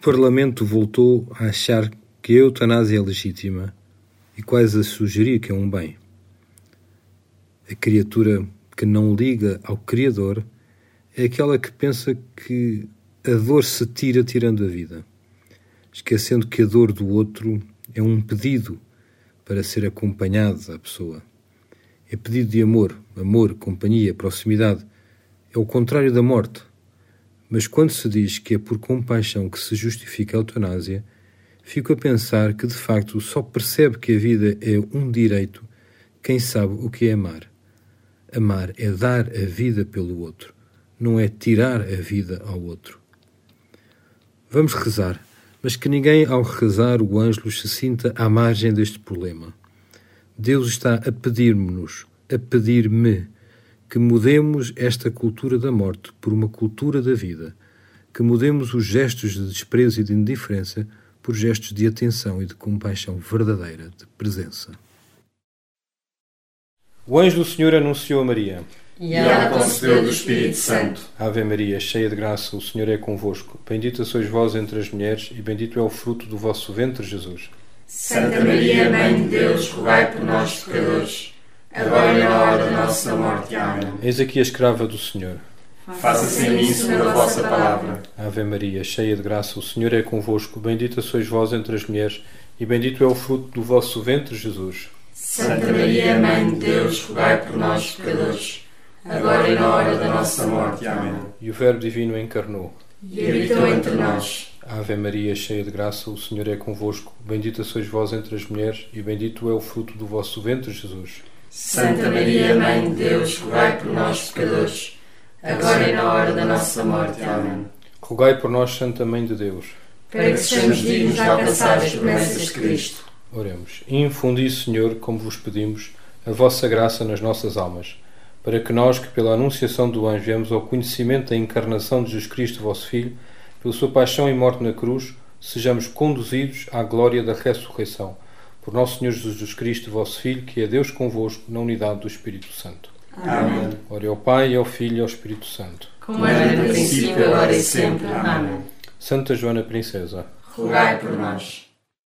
Parlamento voltou a achar que a eutanásia é legítima e quase a sugerir que é um bem. A criatura que não liga ao Criador é aquela que pensa que a dor se tira tirando a vida, esquecendo que a dor do outro é um pedido para ser acompanhado da pessoa. É pedido de amor, companhia, proximidade. É o contrário da morte. Mas quando se diz que é por compaixão que se justifica a eutanásia, fico a pensar que de facto só percebe que a vida é um direito quem sabe o que é amar. Amar é dar a vida pelo outro, não é tirar a vida ao outro. Vamos rezar, mas que ninguém ao rezar o Ângelus se sinta à margem deste problema. Deus está a pedir-nos, a pedir-me, que mudemos esta cultura da morte por uma cultura da vida, que mudemos os gestos de desprezo e de indiferença por gestos de atenção e de compaixão verdadeira, de presença. O anjo do Senhor anunciou a Maria. E ela concebeu do Espírito Santo. Ave Maria, cheia de graça, o Senhor é convosco. Bendita sois vós entre as mulheres e bendito é o fruto do vosso ventre, Jesus. Santa Maria, Mãe de Deus, rogai por nós, pecadores, agora e na hora da nossa morte. Amém. Eis aqui a escrava do Senhor. Faça-se em mim segundo a vossa palavra. Ave Maria, cheia de graça, o Senhor é convosco. Bendita sois vós entre as mulheres e bendito é o fruto do vosso ventre, Jesus. Santa Maria, Mãe de Deus, rogai por nós, pecadores, agora e na hora da nossa morte. Amém. E o Verbo Divino encarnou E habitou entre nós. Ave Maria, cheia de graça, o Senhor é convosco. Bendita sois vós entre as mulheres e bendito é o fruto do vosso ventre, Jesus. Santa Maria, Mãe de Deus, rogai por nós, pecadores, agora e na hora da nossa morte. Amém. Rogai por nós, Santa Mãe de Deus, para que sejamos dignos de alcançar as promessas de Cristo. Oremos. Infundi, Senhor, como vos pedimos, a vossa graça nas nossas almas, para que nós, que pela anunciação do anjo viemos ao conhecimento da encarnação de Jesus Cristo, vosso Filho, pela sua paixão e morte na cruz, sejamos conduzidos à glória da ressurreição. Por nosso Senhor Jesus Cristo, vosso Filho, que é Deus convosco, na unidade do Espírito Santo. Amém. Ora ao Pai, ao Filho e ao Espírito Santo. Como era no princípio, agora e sempre. Amém. Santa Joana Princesa, rogai por nós.